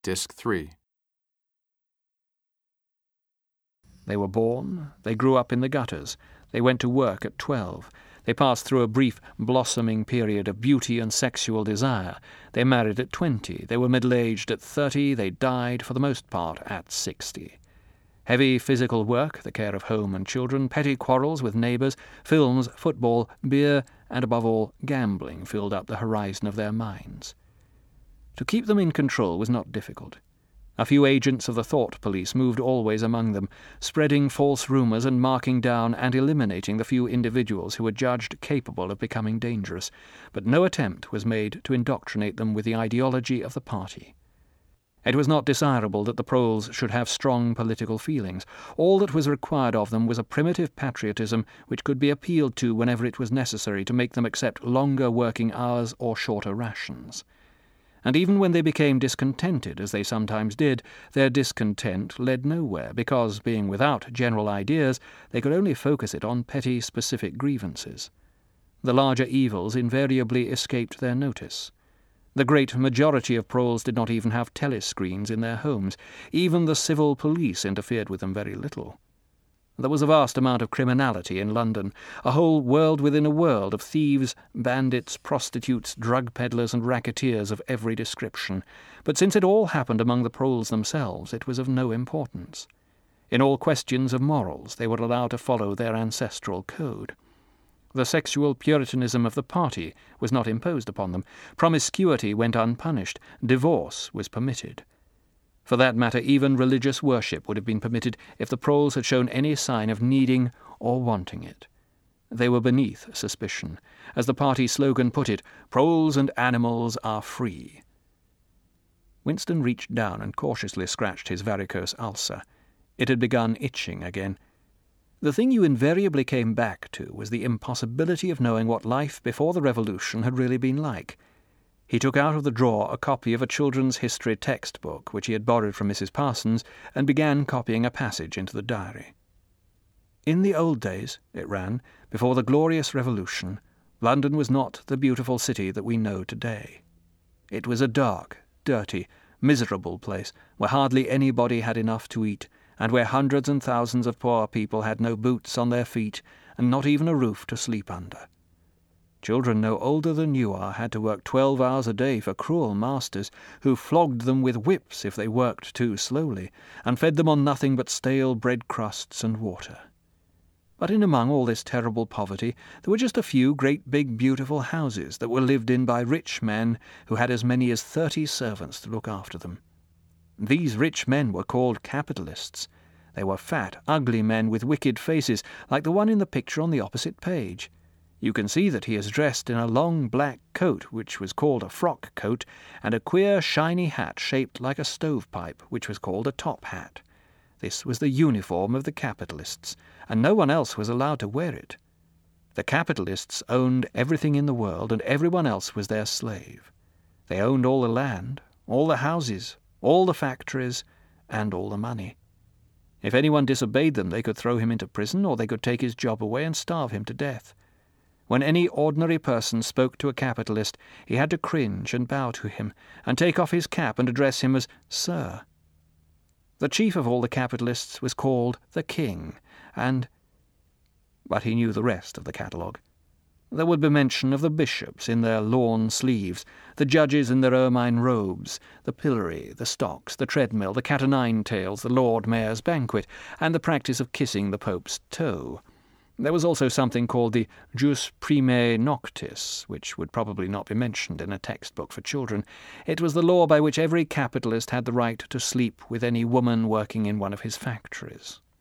Disc 3. They were born, they grew up in the gutters, they went to work at 12, they passed through a brief, blossoming period of beauty and sexual desire, they married at 20, they were middle-aged at 30, they died, for the most part, at 60. Heavy physical work, the care of home and children, petty quarrels with neighbours, films, football, beer, and above all, gambling filled up the horizon of their minds. To keep them in control was not difficult. A few agents of the thought police moved always among them, spreading false rumours and marking down and eliminating the few individuals who were judged capable of becoming dangerous, but no attempt was made to indoctrinate them with the ideology of the party. It was not desirable that the proles should have strong political feelings. All that was required of them was a primitive patriotism which could be appealed to whenever it was necessary to make them accept longer working hours or shorter rations. And even when they became discontented, as they sometimes did, their discontent led nowhere, because, being without general ideas, they could only focus it on petty, specific grievances. The larger evils invariably escaped their notice. The great majority of proles did not even have telescreens in their homes. Even the civil police interfered with them very little. There was a vast amount of criminality in London, a whole world within a world of thieves, bandits, prostitutes, drug peddlers and racketeers of every description, but since it all happened among the proles themselves, it was of no importance. In all questions of morals, they were allowed to follow their ancestral code. The sexual puritanism of the party was not imposed upon them. Promiscuity went unpunished. Divorce was permitted. For that matter, even religious worship would have been permitted if the proles had shown any sign of needing or wanting it. They were beneath suspicion. As the party slogan put it, "Proles and animals are free." Winston reached down and cautiously scratched his varicose ulcer. It had begun itching again. The thing you invariably came back to was the impossibility of knowing what life before the Revolution had really been like. He took out of the drawer a copy of a children's history textbook which he had borrowed from Mrs. Parsons and began copying a passage into the diary. "In the old days," it ran, "before the glorious Revolution, London was not the beautiful city that we know today. It was a dark, dirty, miserable place where hardly anybody had enough to eat, and where hundreds and thousands of poor people had no boots on their feet and not even a roof to sleep under. Children no older than you are had to work 12 hours a day for cruel masters, who flogged them with whips if they worked too slowly, and fed them on nothing but stale bread crusts and water. But in among all this terrible poverty there were just a few great big beautiful houses that were lived in by rich men who had as many as 30 servants to look after them. These rich men were called capitalists. They were fat, ugly men with wicked faces, like the one in the picture on the opposite page. You can see that he is dressed in a long black coat, which was called a frock coat, and a queer shiny hat shaped like a stovepipe, which was called a top hat. This was the uniform of the capitalists, and no one else was allowed to wear it. The capitalists owned everything in the world, and everyone else was their slave. They owned all the land, all the houses, all the factories, and all the money. If anyone disobeyed them, they could throw him into prison, or they could take his job away and starve him to death. When any ordinary person spoke to a capitalist, he had to cringe and bow to him, and take off his cap and address him as Sir. The chief of all the capitalists was called the King, but he knew the rest of the catalogue. There would be mention of the bishops in their lawn sleeves, the judges in their ermine robes, the pillory, the stocks, the treadmill, the cat-o'-nine-tails, the Lord Mayor's banquet, and the practice of kissing the Pope's toe. There was also something called the jus primae noctis, which would probably not be mentioned in a textbook for children. It was the law by which every capitalist had the right to sleep with any woman working in one of his factories.